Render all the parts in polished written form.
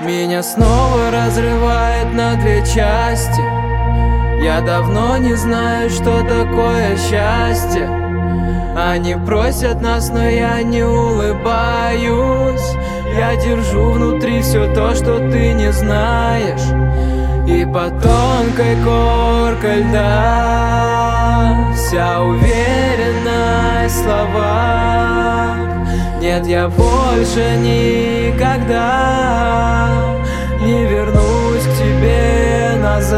Меня снова разрывает на две части. Я давно не знаю, что такое счастье. Они просят нас, но я не улыбаюсь. Я держу внутри все то, что ты не знаешь. И под тонкой коркой льда вся уверенность в словах. Нет, я больше никогда не вернусь к тебе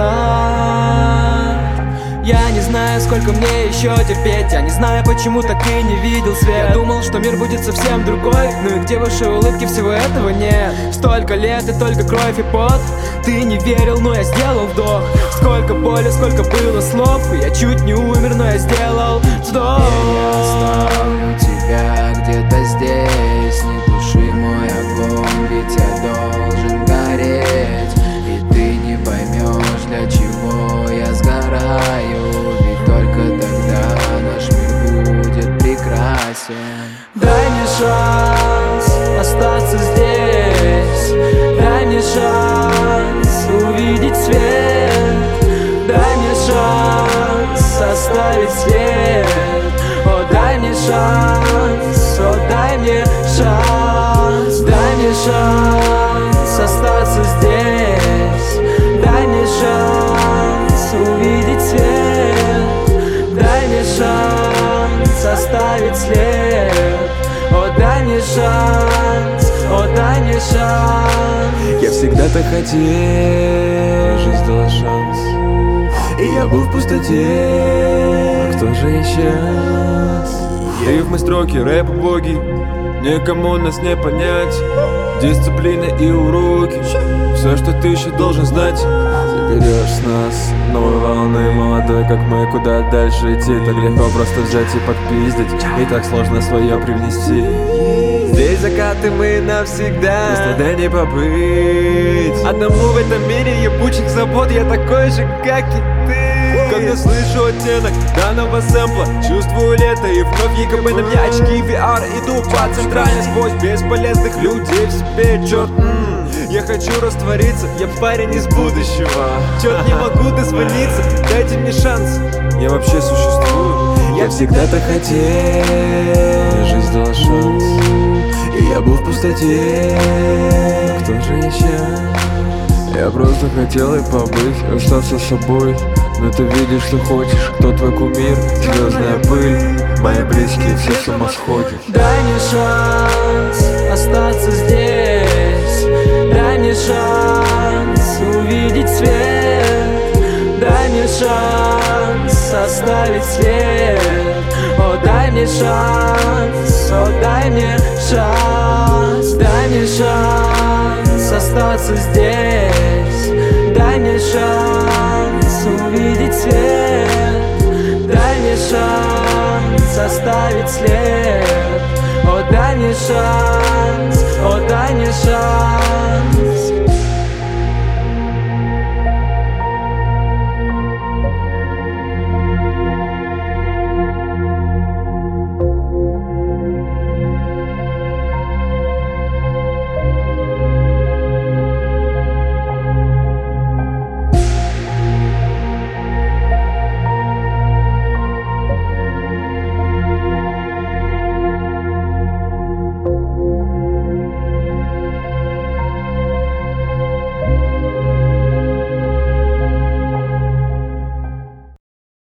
назад. Я не знаю, сколько мне еще терпеть. Я не знаю, почему так и не видел свет. Я думал, что мир будет совсем другой. Ну и где ваши улыбки, всего этого нет. Столько лет и только кровь и пот. Ты не верил, но я сделал вдох. Сколько боли, сколько было слов. Я чуть не умер, но я сделал вдох. Я оставлю тебя где-то здесь. Не туши мой огонь, ведь я должен гореть. И ты не поймешь, для чего я сгораю. Ведь только тогда наш мир будет прекрасен. Дай мне шанс остаться здесь. Дай мне шанс увидеть свет. Дай мне шанс оставить след. О, дай мне шанс, о, дай мне шанс. Дай мне шанс остаться здесь. Дай мне шанс увидеть свет. Дай мне шанс оставить след. О, дай мне шанс, о, дай мне шанс. Я всегда так хотел, жизнь дала шанс. И я был в пустоте, а кто же я сейчас? Рифмы, строки, рэп, боги, никому нас не понять. Дисциплина и уроки, все, что ты еще должен знать. Ты берешь с нас новые волны, молодой, как мы, куда дальше идти. Так легко просто взять и подпиздить, и так сложно свое привнести. Здесь закаты мы навсегда, без стыда не побыть. Одному в этом мире ебучих забот, я такой же, как и ты. Когда слышу оттенок данного сэмпла, чувствую лето и вновь ЕКБ на мне очки VR. Иду по центральной сквозь бесполезных людей в себе, черт. Я хочу раствориться, я парень из будущего. Черт, не могу дозвониться, дайте мне шанс. Я вообще существую, я всегда так хотел. Жизнь дала шанс, и я был в пустоте. Кто же я сейчас? Я просто хотел и побыть, остаться собой. Но ты видишь, что хочешь, кто твой кумир? Звездная пыль, мои близкие все с ума сходят. Дай мне шанс остаться здесь. Дай мне шанс увидеть свет. Дай мне шанс оставить след. О, дай мне шанс, о, дай мне шанс. Дай мне шанс остаться здесь. Дай мне шанс увидеть свет. Дай мне шанс оставить след. О, дай мне шанс, о, дай мне шанс.